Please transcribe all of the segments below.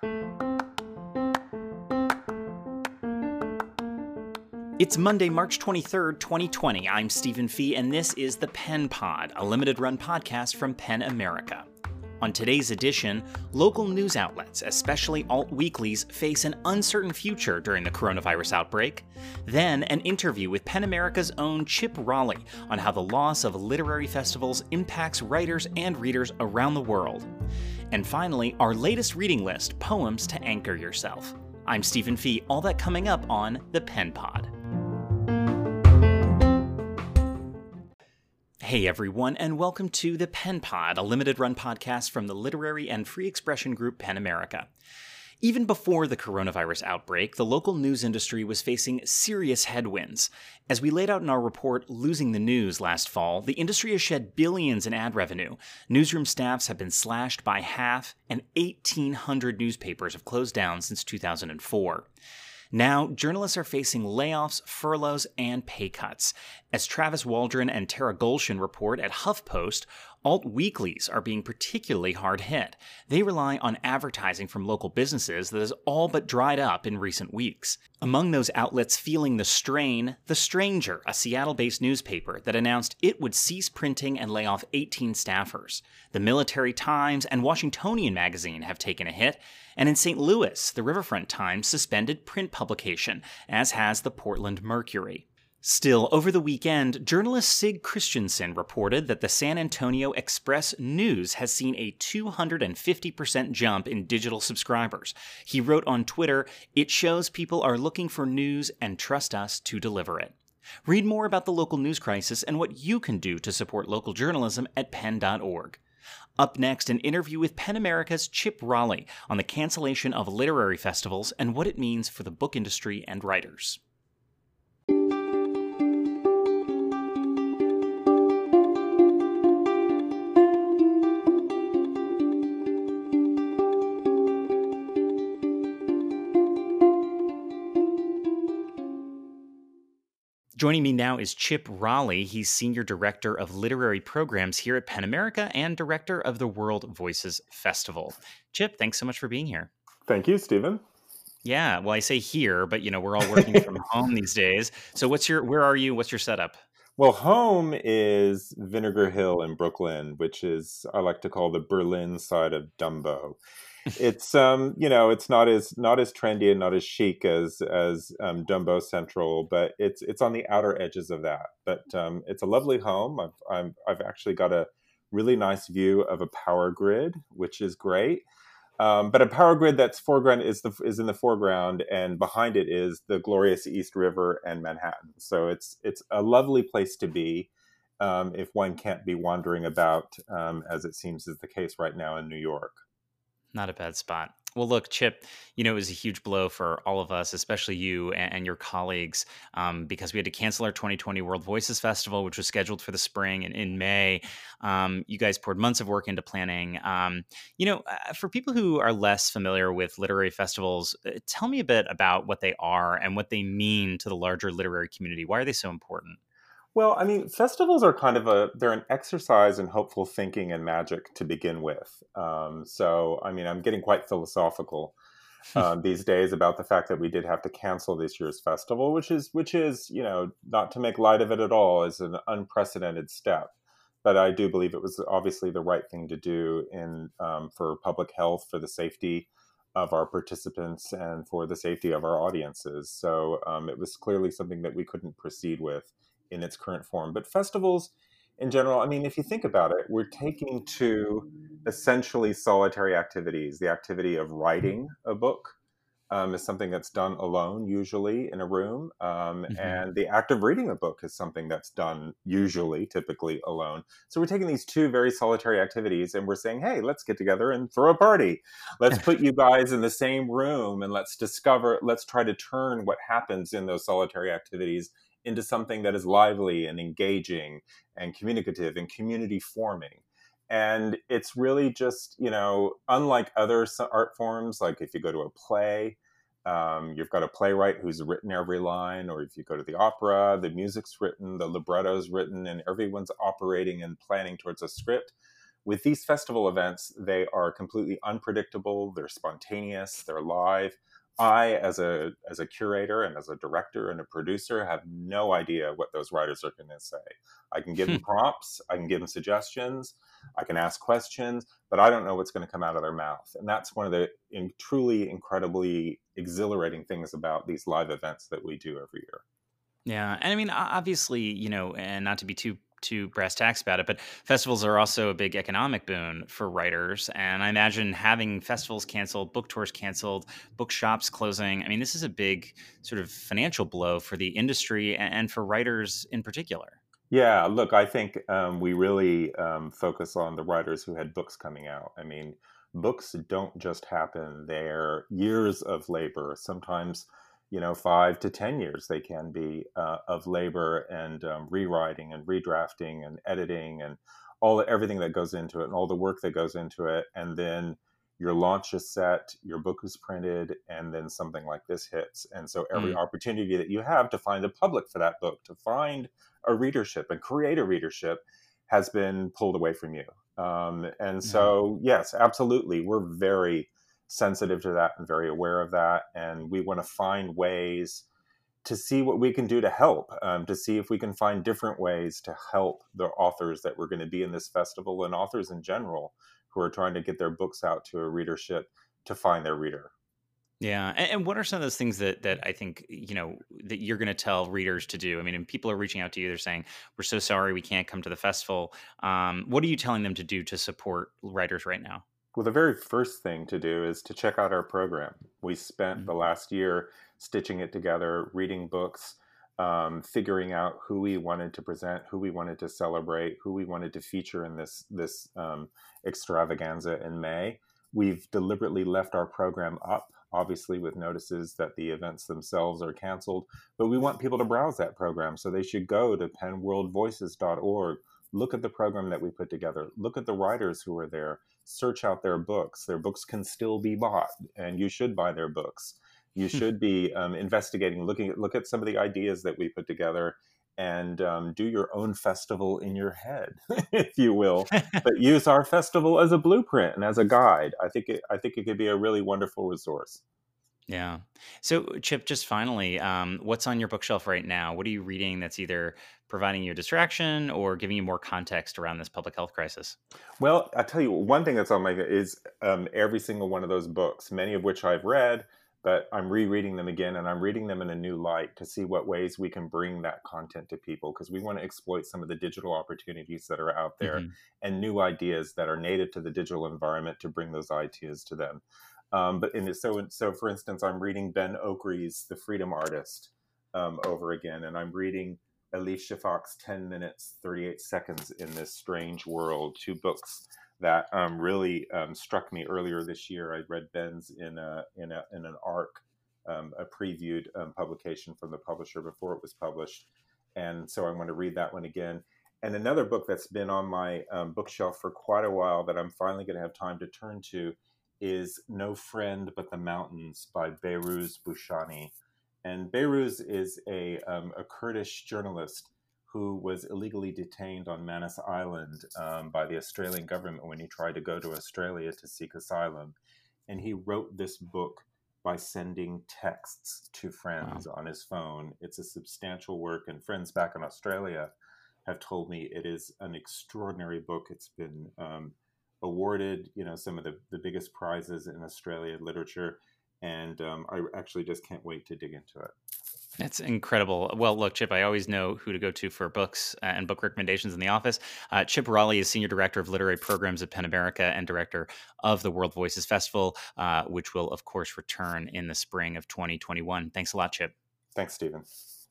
It's Monday, March 23rd, 2020. I'm Stephen Fee, and this is the Pen Pod, a limited-run podcast from PEN America. On today's edition, local news outlets, especially alt weeklies, face an uncertain future during the coronavirus outbreak. Then, an interview with PEN America's own Chip Rolley on how the loss of literary festivals impacts writers and readers around the world. And finally, our latest reading list, Poems to Anchor Yourself. I'm Stephen Fee, all that coming up on the Pen Pod. Hey everyone, and welcome to the Pen Pod, a limited-run podcast from the literary and free expression group PEN America. Even before the coronavirus outbreak, the local news industry was facing serious headwinds. As we laid out in our report, Losing the News, last fall, the industry has shed billions in ad revenue. Newsroom staffs have been slashed by half, and 1,800 newspapers have closed down since 2004. Now, journalists are facing layoffs, furloughs, and pay cuts. As Travis Waldron and Tara Golshin report at HuffPost, alt weeklies are being particularly hard hit. They rely on advertising from local businesses that has all but dried up in recent weeks. Among those outlets feeling the strain, The Stranger, a Seattle-based newspaper that announced it would cease printing and lay off 18 staffers. The Military Times and Washingtonian Magazine have taken a hit, and in St. Louis, the Riverfront Times suspended print publication, as has the Portland Mercury. Still, over the weekend, journalist Sig Christensen reported that the San Antonio Express News has seen a 250% jump in digital subscribers. He wrote on Twitter, "It shows people are looking for news and trust us to deliver it." Read more about the local news crisis and what you can do to support local journalism at pen.org. Up next, an interview with PEN America's Chip Rolley on the cancellation of literary festivals and what it means for the book industry and writers. Joining me now is Chip Rolley. He's Senior Director of Literary Programs here at PEN America and Director of the World Voices Festival. Chip, thanks so much for being here. Thank you, Stephen. Yeah, well, I say here, but we're all working from home these days. So where are you? What's your setup? Well, home is Vinegar Hill in Brooklyn, which is, I like to call the Berlin side of Dumbo. It's it's not as trendy and not as chic as Dumbo Central, but it's on the outer edges of that. But it's a lovely home. I've actually got a really nice view of a power grid, which is great. But a power grid that's foreground is in the foreground, and behind it is the glorious East River and Manhattan. So it's a lovely place to be if one can't be wandering about, as it seems is the case right now in New York. Not a bad spot. Well, look, Chip, it was a huge blow for all of us, especially you and your colleagues, because we had to cancel our 2020 World Voices Festival, which was scheduled for the spring and in May. You guys poured months of work into planning. For people who are less familiar with literary festivals, tell me a bit about what they are and what they mean to the larger literary community. Why are they so important? Well, I mean, festivals are they're an exercise in hopeful thinking and magic to begin with. I'm getting quite philosophical these days about the fact that we did have to cancel this year's festival, which is, not to make light of it at all, is an unprecedented step. But I do believe it was obviously the right thing to do for public health, for the safety of our participants, and for the safety of our audiences. So it was clearly something that we couldn't proceed with in its current form. But festivals in general, I mean, if you think about it, we're taking to essentially solitary activities. The activity of writing a book is something that's done alone, usually in a room. And the act of reading a book is something that's done typically alone. So we're taking these two very solitary activities and we're saying, hey, let's get together and throw a party. Let's put you guys in the same room and let's try to turn what happens in those solitary activities into something that is lively and engaging and communicative and community forming. And it's really just, unlike other art forms, like if you go to a play, you've got a playwright who's written every line, or if you go to the opera, the music's written, the libretto's written, and everyone's operating and planning towards a script. With these festival events, they are completely unpredictable. They're spontaneous. They're live. I, as a curator and as a director and a producer, have no idea what those writers are going to say. I can give them prompts. I can give them suggestions. I can ask questions, but I don't know what's going to come out of their mouth. And that's one of the truly incredibly exhilarating things about these live events that we do every year. Yeah. And I mean, obviously, and not to be too brass tacks about it, but festivals are also a big economic boon for writers. And I imagine having festivals canceled, book tours canceled, bookshops closing. I mean, this is a big sort of financial blow for the industry and for writers in particular. Yeah, look, I think we really focus on the writers who had books coming out. I mean, books don't just happen. They're years of labor, sometimes, 5 to 10 years they can be of labor and rewriting and redrafting and editing and everything that goes into it and all the work that goes into it. And then your launch is set, your book is printed, and then something like this hits. And so every opportunity that you have to find a public for that book, to find a readership and create a readership, has been pulled away from you. And so, yes, absolutely. We're very sensitive to that and very aware of that. And we want to find ways to see what we can do to help, to see if we can find different ways to help the authors that we're going to be in this festival and authors in general who are trying to get their books out to a readership to find their reader. Yeah. And what are some of those things that I think, that you're going to tell readers to do? I mean, and people are reaching out to you. They're saying, we're so sorry we can't come to the festival. What are you telling them to do to support writers right now? Well, the very first thing to do is to check out our program. We spent the last year stitching it together, reading books, figuring out who we wanted to present, who we wanted to celebrate, who we wanted to feature in this extravaganza in May. We've deliberately left our program up, obviously with notices that the events themselves are canceled, but we want people to browse that program. So they should go to pennworldvoices.org, look at the program that we put together, look at the writers who are there, search out their books. Their books can still be bought, and you should buy their books. You should be investigating, look at some of the ideas that we put together, and do your own festival in your head, if you will. But use our festival as a blueprint and as a guide. I think it could be a really wonderful resource. Yeah. So, Chip, just finally, what's on your bookshelf right now? What are you reading that's either providing you a distraction or giving you more context around this public health crisis? Well, I tell you, one thing that's on my is every single one of those books, many of which I've read, but I'm rereading them again, and I'm reading them in a new light to see what ways we can bring that content to people, because we want to exploit some of the digital opportunities that are out there and new ideas that are native to the digital environment to bring those ideas to them. So for instance, I'm reading Ben Okri's The Freedom Artist over again, and I'm reading Elif Shafak's 10 Minutes, 38 Seconds in This Strange World, two books that really struck me earlier this year. I read Ben's in an ARC, a previewed publication from the publisher before it was published, and so I'm going to read that one again. And another book that's been on my bookshelf for quite a while that I'm finally going to have time to turn to is No Friend But the Mountains by Behrooz Booshani. And Behrooz is a Kurdish journalist who was illegally detained on Manus Island by the Australian government when he tried to go to Australia to seek asylum. And he wrote this book by sending texts to friends on his phone. It's a substantial work, and friends back in Australia have told me it is an extraordinary book. It's been awarded, some of the biggest prizes in Australian literature. And I actually just can't wait to dig into it. That's incredible. Well, look, Chip, I always know who to go to for books and book recommendations in the office. Chip Raleigh is Senior Director of Literary Programs at PEN America and Director of the World Voices Festival, which will, of course, return in the spring of 2021. Thanks a lot, Chip. Thanks, Stephen.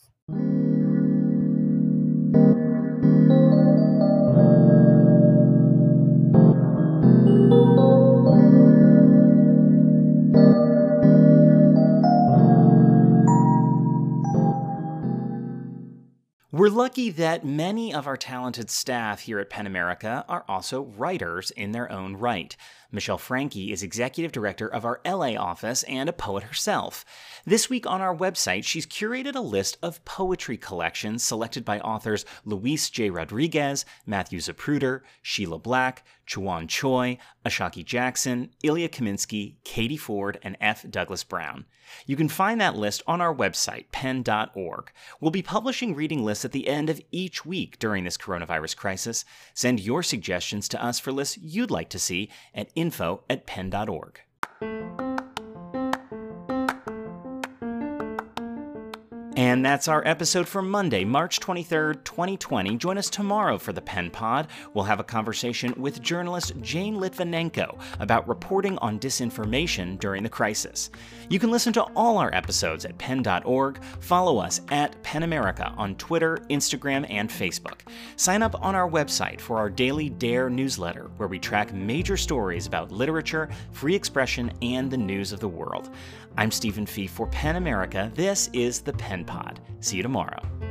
We're lucky that many of our talented staff here at PEN America are also writers in their own right. Michelle Franke is executive director of our LA office and a poet herself. This week on our website, she's curated a list of poetry collections selected by authors Luis J. Rodriguez, Matthew Zapruder, Sheila Black, Chuan Choi, Ashaki Jackson, Ilya Kaminsky, Katie Ford, and F. Douglas Brown. You can find that list on our website, pen.org. We'll be publishing reading lists at the end of each week during this coronavirus crisis. Send your suggestions to us for lists you'd like to see at info@pen.org. And that's our episode for Monday, March 23rd, 2020. Join us tomorrow for the Pen Pod. We'll have a conversation with journalist Jane Litvinenko about reporting on disinformation during the crisis. You can listen to all our episodes at pen.org. Follow us at PEN America on Twitter, Instagram, and Facebook. Sign up on our website for our daily Dare newsletter, where we track major stories about literature, free expression, and the news of the world. I'm Stephen Fee for PEN America. This is the Pen Pod. See you tomorrow.